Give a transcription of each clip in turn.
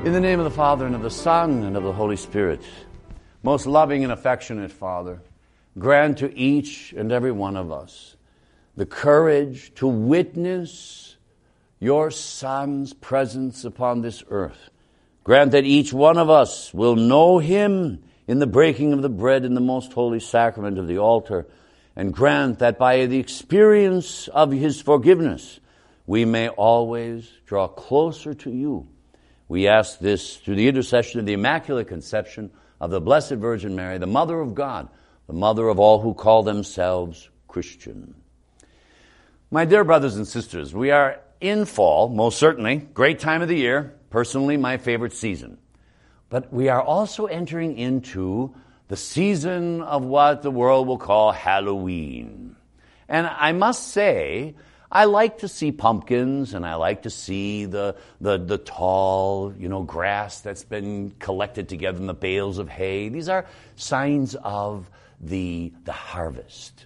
In the name of the Father, and of the Son, and of the Holy Spirit, most loving and affectionate Father, grant to each and every one of us the courage to witness your Son's presence upon this earth. Grant that each one of us will know Him in the breaking of the bread in the most holy sacrament of the altar, and grant that by the experience of His forgiveness, we may always draw closer to You. We ask this through the intercession of the Immaculate Conception of the Blessed Virgin Mary, the Mother of God, the mother of all who call themselves Christian. My dear brothers and sisters, we are in fall, most certainly, great time of the year, personally my favorite season. But we are also entering into the season of what the world will call Halloween. And I must say, I like to see pumpkins, and I like to see the tall, grass that's been collected together in the bales of hay. These are signs of the harvest.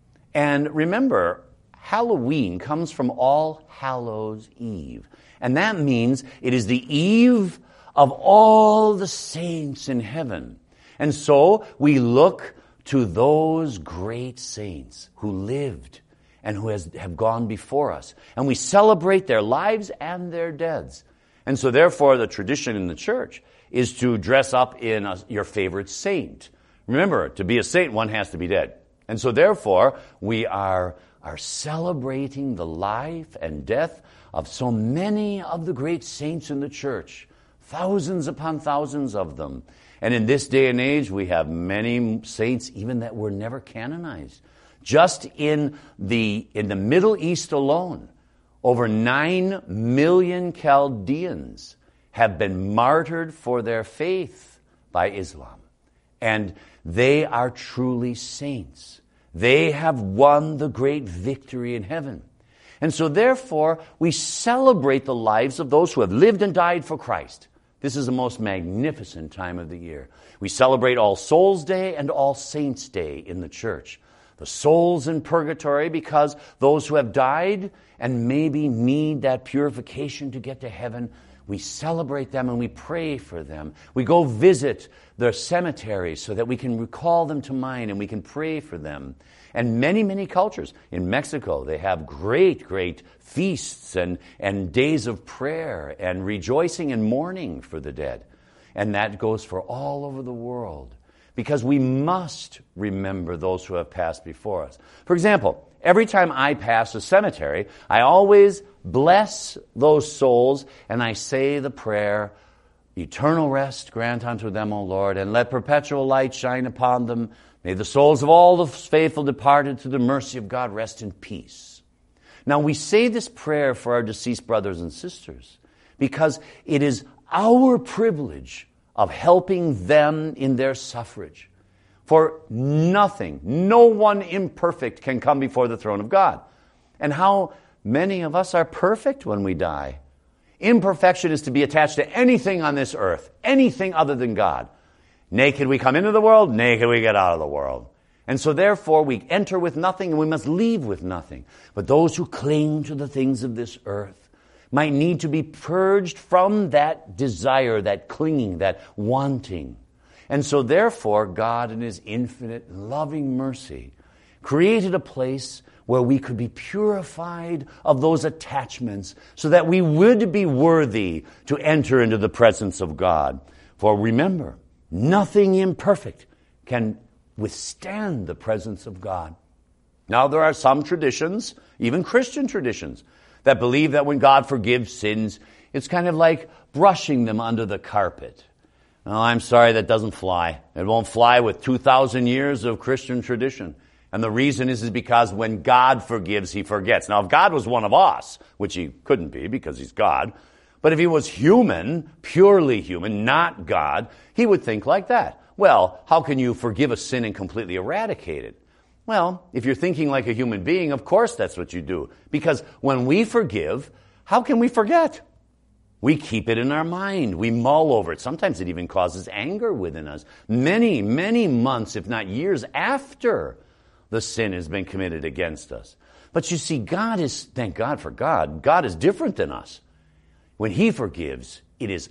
And remember, Halloween comes from All Hallows Eve. And that means it is the eve of all the saints in heaven. And so we look to those great saints who lived and who have gone before us. And we celebrate their lives and their deaths. And so therefore the tradition in the church is to dress up in your favorite saint. Remember, to be a saint, one has to be dead. And so therefore we are celebrating the life and death of so many of the great saints in the church. Thousands upon thousands of them. And in this day and age, we have many saints even that were never canonized. Just in the Middle East alone, over 9 million Chaldeans have been martyred for their faith by Islam. And they are truly saints. They have won the great victory in heaven. And so therefore, we celebrate the lives of those who have lived and died for Christ. This is the most magnificent time of the year. We celebrate All Souls Day and All Saints Day in the church. The souls in purgatory, because those who have died and maybe need that purification to get to heaven, we celebrate them and we pray for them. We go visit their cemeteries so that we can recall them to mind and we can pray for them. And many, many cultures. In Mexico, they have great, great feasts and days of prayer and rejoicing and mourning for the dead. And that goes for all over the world. Because we must remember those who have passed before us. For example, every time I pass a cemetery, I always bless those souls and I say the prayer, "Eternal rest grant unto them, O Lord, and let perpetual light shine upon them. May the souls of all the faithful departed through the mercy of God rest in peace." Now we say this prayer for our deceased brothers and sisters because it is our privilege of helping them in their suffrage. For nothing, no one imperfect can come before the throne of God. And how many of us are perfect when we die? Imperfection is to be attached to anything on this earth, anything other than God. Naked we come into the world, naked we get out of the world. And so therefore we enter with nothing and we must leave with nothing. But those who cling to the things of this earth might need to be purged from that desire, that clinging, that wanting. And so therefore, God in His infinite loving mercy created a place where we could be purified of those attachments so that we would be worthy to enter into the presence of God. For remember, nothing imperfect can withstand the presence of God. Now there are some traditions, even Christian traditions, that believe that when God forgives sins, it's kind of like brushing them under the carpet. Oh, I'm sorry, that doesn't fly. It won't fly with 2,000 years of Christian tradition. And the reason is because when God forgives, He forgets. Now, if God was one of us, which He couldn't be because He's God, but if He was human, purely human, not God, He would think like that. Well, how can you forgive a sin and completely eradicate it? Well, if you're thinking like a human being, of course that's what you do. Because when we forgive, how can we forget? We keep it in our mind. We mull over it. Sometimes it even causes anger within us. Many, many months, if not years after the sin has been committed against us. But you see, thank God for God. God is different than us. When He forgives, it is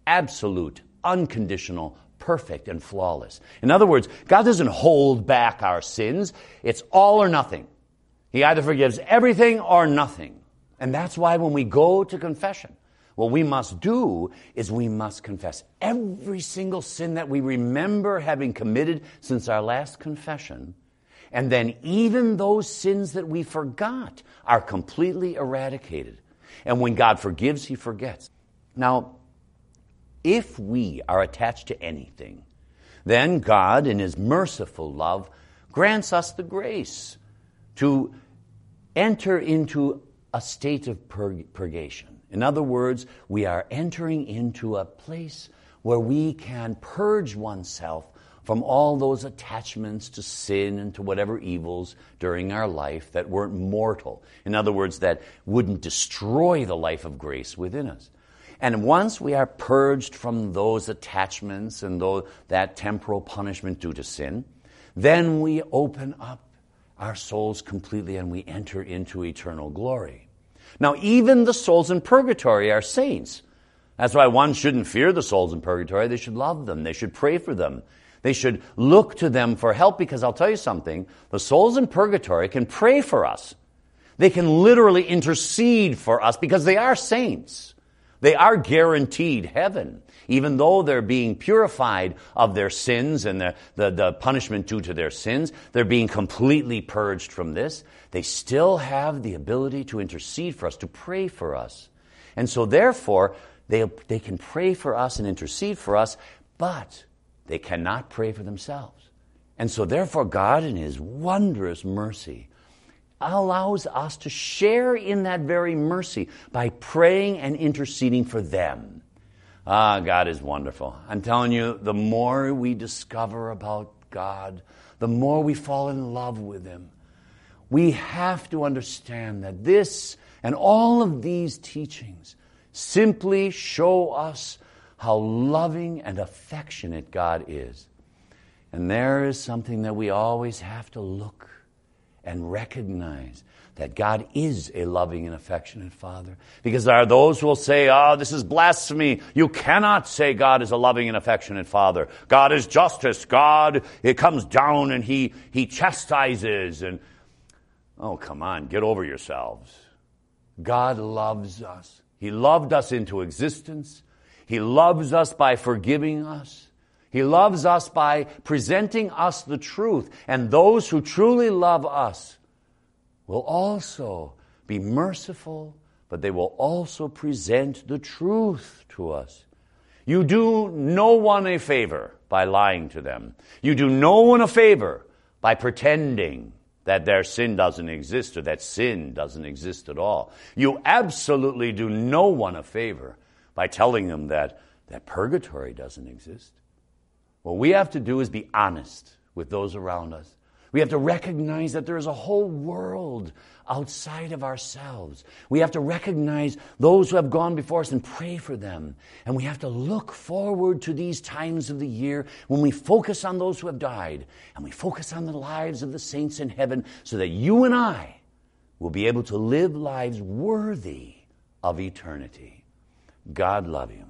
absolute, unconditional, perfect, and flawless. In other words, God doesn't hold back our sins. It's all or nothing. He either forgives everything or nothing. And that's why when we go to confession, what we must do is we must confess every single sin that we remember having committed since our last confession. And then even those sins that we forgot are completely eradicated. And when God forgives, He forgets. Now, if we are attached to anything, then God, in His merciful love, grants us the grace to enter into a state of purgation. In other words, we are entering into a place where we can purge oneself from all those attachments to sin and to whatever evils during our life that weren't mortal. In other words, that wouldn't destroy the life of grace within us. And once we are purged from those attachments and that temporal punishment due to sin, then we open up our souls completely and we enter into eternal glory. Now, even the souls in purgatory are saints. That's why one shouldn't fear the souls in purgatory. They should love them. They should pray for them. They should look to them for help, because I'll tell you something, the souls in purgatory can pray for us. They can literally intercede for us because they are saints. They are guaranteed heaven. Even though they're being purified of their sins and the punishment due to their sins, they're being completely purged from this. They still have the ability to intercede for us, to pray for us. And so therefore, they can pray for us and intercede for us, but they cannot pray for themselves. And so therefore, God, in His wondrous mercy, allows us to share in that very mercy by praying and interceding for them. God is wonderful. I'm telling you, the more we discover about God, the more we fall in love with Him. We have to understand that this and all of these teachings simply show us how loving and affectionate God is. And there is something that we always have to look and recognize, that God is a loving and affectionate Father. Because there are those who will say, this is blasphemy. You cannot say God is a loving and affectionate Father. God is justice. God, it comes down and He chastises. And oh, come on, get over yourselves. God loves us. He loved us into existence. He loves us by forgiving us. He loves us by presenting us the truth. And those who truly love us will also be merciful, but they will also present the truth to us. You do no one a favor by lying to them. You do no one a favor by pretending that their sin doesn't exist or that sin doesn't exist at all. You absolutely do no one a favor by telling them that purgatory doesn't exist. What we have to do is be honest with those around us. We have to recognize that there is a whole world outside of ourselves. We have to recognize those who have gone before us and pray for them. And we have to look forward to these times of the year when we focus on those who have died and we focus on the lives of the saints in heaven, so that you and I will be able to live lives worthy of eternity. God love you.